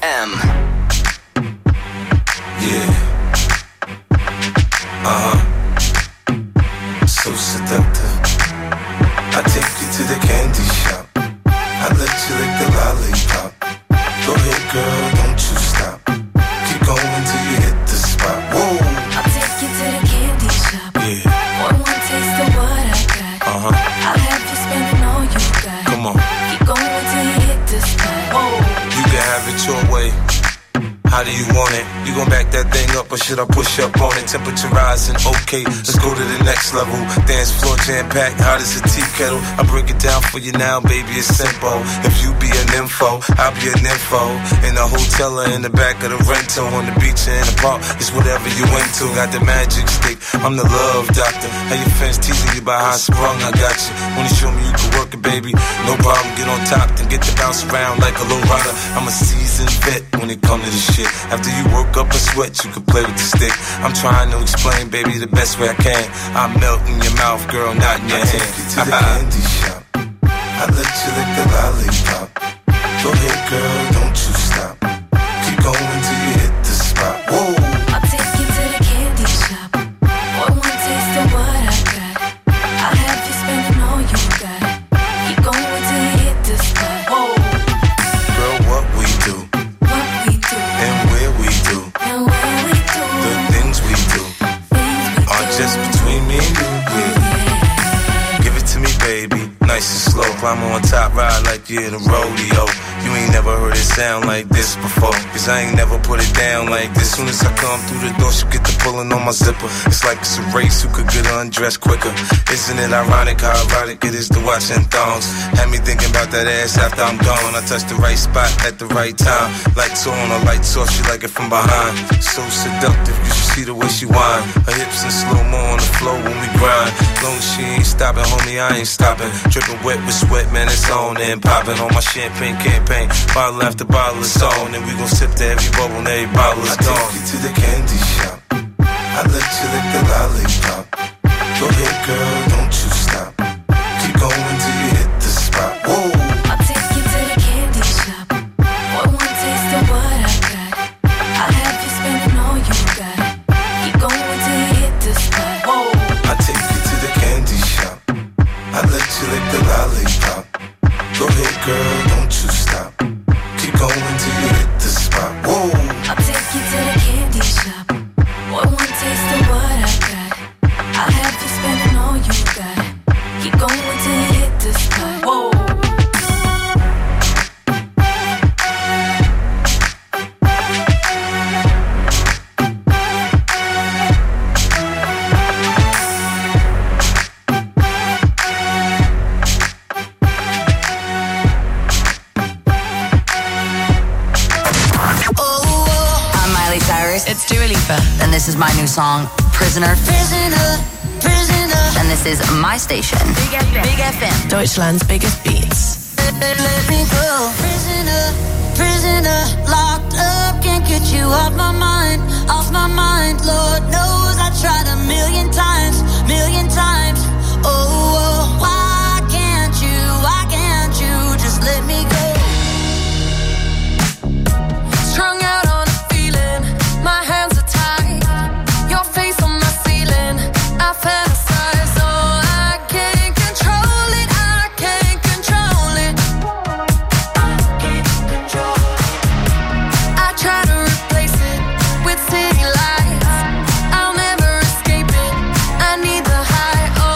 FM. Yeah. So seductive. I take you to the candy shop. I let you lick the lollipop. Go ahead, girl, don't you stop. Keep going till you hit the spot. Whoa. I'll take you to the candy shop. Yeah. One taste of what I got. I'll have you spending all you got. Come on. Keep going till you hit the spot. Whoa. You can have it your way. How do you want it? You gon' back that thing up or should I push up on it? Temperature rising, okay, let's go to the next level. Dance floor jam-packed, hot as a tea kettle. I break it down for you now, baby, it's simple. If you be an info, I'll be an info. In the hotel or in the back of the rental, on the beach or in the park, it's whatever you into. Got the magic stick, I'm the love doctor. How your fans teasing you about how I sprung, I got you. Wanna show me you can work it, baby? No problem, get on top, then get to bounce around like a low rider. I'm a seasoned vet when it comes to this shit. After you work up a sweat, you can play with the stick. I'm trying to explain, baby, the best way I can. I melt in your mouth, girl, not in your hand. I take you to the candy shop. I let you lick the lollipop. Go ahead, girl, don't you stop. Keep going till you hit the spot. Whoa. I'll take you to the candy shop. One taste of what I got. I'll have you spending all you got. Keep going till you hit the spot. Whoa. Girl, what we do. Just between me and you, yeah. Give it to me, baby, nice and slow. Climb on top, ride like you're in a rodeo. You ain't never heard it sound like this before, cause I ain't never put it down like this. Soon as I come through the door, she get the pulling on my zipper. It's like it's a race, who could get undressed quicker. Isn't it ironic how erotic it is to watch in thongs? Had me thinking about that ass after I'm gone. I touched the right spot at the right time. Lights on, or lights off, she like it from behind. So seductive, you should see the way she whine. Her hips in slow-mo on the floor when we grind. Long as she ain't stopping, homie, I ain't stopping. Dripping wet with sweat, man, it's on and popping on my champagne campaign. Bottle after bottle is on, and we gon' sip to every bubble and every bottle is gone. I take you to the candy shop. I let you lick the lollipop. Go ahead, girl, don't you stop. Keep going till you hit the spot. Whoa. I'll take you to the candy shop. One taste of what I got. I'll have you spending all you got. Keep going till you hit the spot. Whoa. I take you to the candy shop. I let you lick the lollipop. Go ahead, girl, don't you stop. Keep going till you hit the spot. Whoa. I'll take you to the candy shop. One taste of what I got. I'll have you spending all you got. Keep going till you hit the spot. Whoa. It's Dua Lipa, and this is my new song, Prisoner. Prisoner, prisoner. And this is my station, Big FM, Deutschland's biggest beats. Let me go, prisoner, prisoner, locked up, can't get you off my mind, Lord knows I tried a million times, oh, why can't you just let me go? Strung out on a feeling, my hands are tied, your face on my ceiling, I fantasize, oh, I can't control it, I can't control it. I try to replace it with city lights, I'll never escape it, I need the high,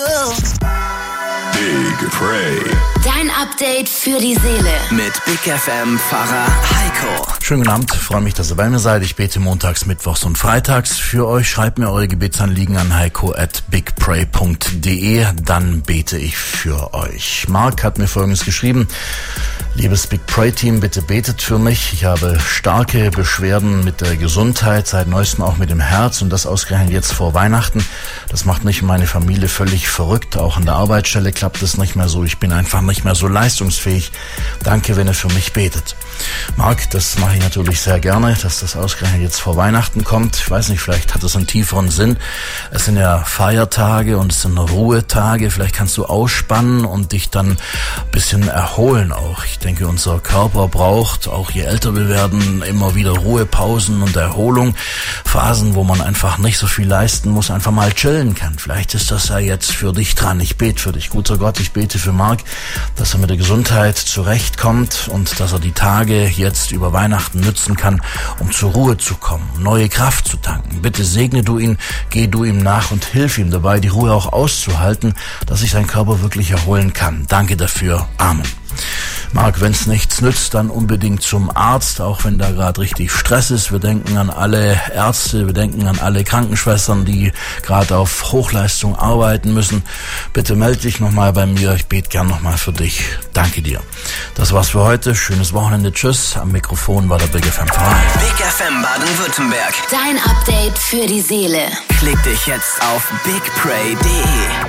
Big Pray. Dein Update für die Seele. Mit Big FM Pfarrer Heiko. Schönen guten Abend, freue mich, dass ihr bei mir seid. Ich bete montags, mittwochs und freitags für euch. Schreibt mir eure Gebetsanliegen an heiko@bigpray.de, dann bete ich für euch. Mark hat mir Folgendes geschrieben: Liebes Big Pray Team, bitte betet für mich. Ich habe starke Beschwerden mit der Gesundheit, seit neuestem auch mit dem Herz, und das ausgerechnet jetzt vor Weihnachten. Das macht mich und meine Familie völlig verrückt. Auch an der Arbeitsstelle klappt es nicht mehr so. Ich bin einfach nicht mehr so leistungsfähig. Danke, wenn ihr für mich betet. Marc, das mache ich natürlich sehr gerne, dass das ausgerechnet jetzt vor Weihnachten kommt. Ich weiß nicht, vielleicht hat es einen tieferen Sinn. Es sind ja Feiertage und es sind Ruhetage. Vielleicht kannst du ausspannen und dich dann ein bisschen erholen auch. Ich denke, unser Körper braucht, auch je älter wir werden, immer wieder Ruhepausen und Erholung. Phasen, wo man einfach nicht so viel leisten muss, einfach mal chillen kann. Vielleicht ist das ja jetzt für dich dran. Ich bete für dich. Guter Gott, ich bete für Marc, dass er mit der Gesundheit zurechtkommt und dass er die Tage jetzt über Weihnachten nützen kann, um zur Ruhe zu kommen, neue Kraft zu tanken. Bitte segne du ihn, geh du ihm nach und hilf ihm dabei, die Ruhe auch auszuhalten, dass sich sein Körper wirklich erholen kann. Danke dafür. Amen. Marc, wenn es nichts nützt, dann unbedingt zum Arzt, auch wenn da gerade richtig Stress ist. Wir denken an alle Ärzte, wir denken an alle Krankenschwestern, die gerade auf Hochleistung arbeiten müssen. Bitte melde dich nochmal bei mir, ich bete gern nochmal für dich. Danke dir. Das war's für heute, schönes Wochenende, tschüss. Am Mikrofon war der Big FM Pfarrer. Big FM Baden-Württemberg. Dein Update für die Seele. Klick dich jetzt auf bigpray.de.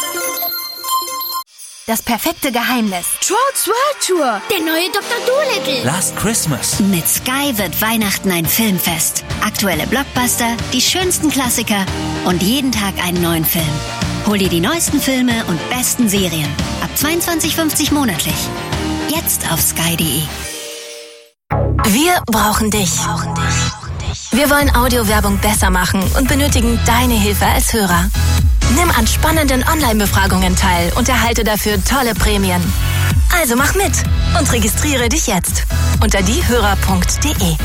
Das perfekte Geheimnis. Trolls World Tour. Der neue Dr. Dolittle. Last Christmas. Mit Sky wird Weihnachten ein Filmfest. Aktuelle Blockbuster, die schönsten Klassiker und jeden Tag einen neuen Film. Hol dir die neuesten Filme und besten Serien. Ab 22,50 monatlich. Jetzt auf sky.de. Wir brauchen dich. Wir wollen Audiowerbung besser machen und benötigen deine Hilfe als Hörer. Nimm an spannenden Online-Befragungen teil und erhalte dafür tolle Prämien. Also mach mit und registriere dich jetzt unter diehörer.de.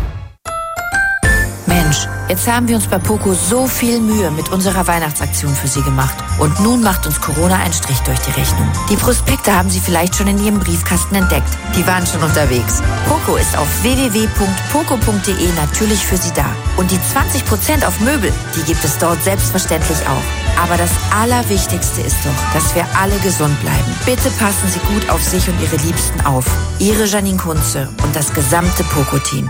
Mensch, jetzt haben wir uns bei Poco so viel Mühe mit unserer Weihnachtsaktion für Sie gemacht. Und nun macht uns Corona einen Strich durch die Rechnung. Die Prospekte haben Sie vielleicht schon in Ihrem Briefkasten entdeckt. Die waren schon unterwegs. Poco ist auf www.poco.de natürlich für Sie da. Und die 20% auf Möbel, die gibt es dort selbstverständlich auch. Aber das Allerwichtigste ist doch, dass wir alle gesund bleiben. Bitte passen Sie gut auf sich und Ihre Liebsten auf. Ihre Janine Kunze und das gesamte Poco-Team.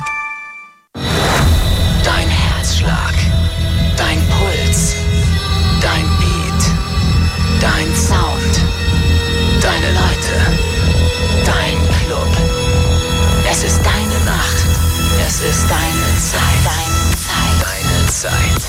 Dein Herzschlag, dein Puls, dein Beat, dein Sound, deine Leute, dein Club. Es ist deine Nacht, es ist deine Zeit, deine Zeit.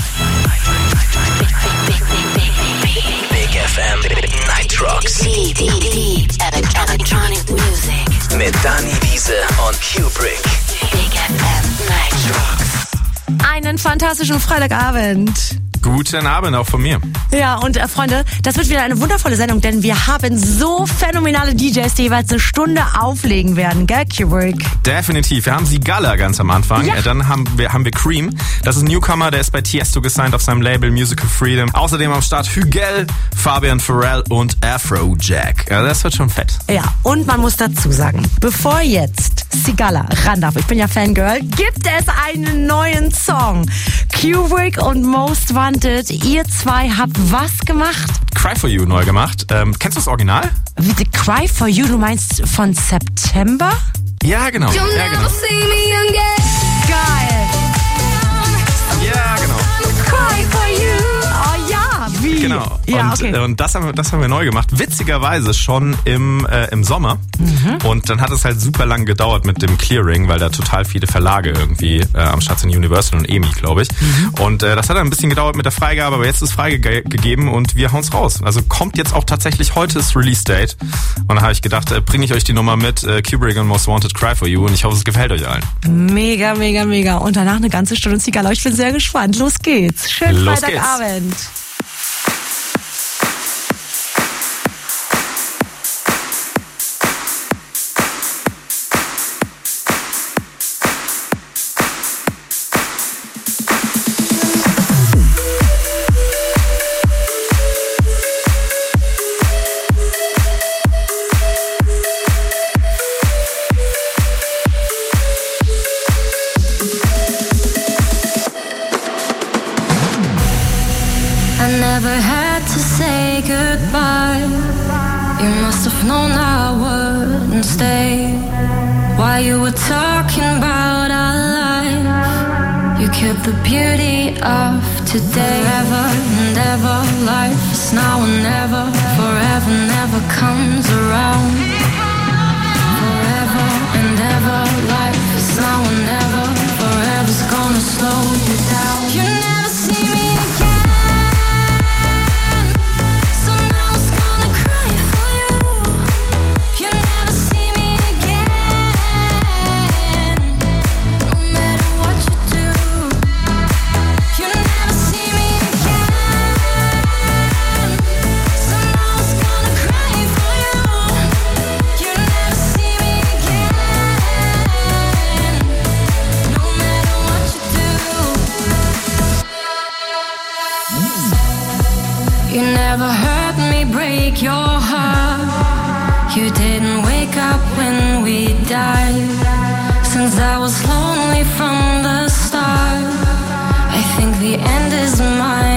Big FM Night Rocks. Deep Electronic Music. Mit Dani Wiese und Kubrick. Big FM Night Rocks. Einen fantastischen Freitagabend. Guten Abend auch von mir. Ja, und Freunde, das wird wieder eine wundervolle Sendung, denn wir haben so phänomenale DJs, die jeweils eine Stunde auflegen werden, gell, Kubrick? Definitiv. Wir haben Sigala ganz am Anfang. Ja. Dann haben wir Cream. Das ist ein Newcomer, der ist bei Tiesto gesigned auf seinem Label Musical Freedom. Außerdem am Start Hügel, Fabian Pharrell und Afrojack. Ja, das wird schon fett. Ja, und man muss dazu sagen, bevor jetzt Sigala ran darf, ich bin ja Fangirl, gibt es einen neuen Song. Kubrick und Most Wanted, ihr zwei habt was gemacht? Cry For You neu gemacht. Kennst du das Original? The Cry For You, du meinst von September? Ja, genau. Ja, genau. Geil. Ja, genau. Cry For You. Oh ja, wie? Genau. Ja, okay. Und das haben wir neu gemacht. Witzigerweise schon im Sommer. Und dann hat es halt super lang gedauert mit dem Clearing, weil da total viele Verlage irgendwie am Start sind, Universal und EMI, glaube ich. Und das hat dann ein bisschen gedauert mit der Freigabe, aber jetzt ist freigegeben und wir hauen's raus. Also kommt jetzt auch tatsächlich heute das Release-Date. Und dann habe ich gedacht, bringe ich euch die Nummer mit, Kubrick und Most Wanted, Cry For You. Und ich hoffe, es gefällt euch allen. Mega, mega, mega. Und danach eine ganze Stunde Sigala. Ich bin sehr gespannt. Los geht's. Schönen Los Freitagabend. Geht's. known I wouldn't stay while you were talking about our life. You kept the beauty of today. Forever and ever, life is now or never. Forever never comes around. Forever and ever, life is now or never. Forever's gonna slow you down. You never see me again, so now it's gonna cry for you. You never see me again, no matter what you do. You never see me again, so now it's gonna cry for you. You never see me again, no matter what you do. You never heard me break your heart. You didn't wake up when we died. Since I was lonely from the start, I think the end is mine.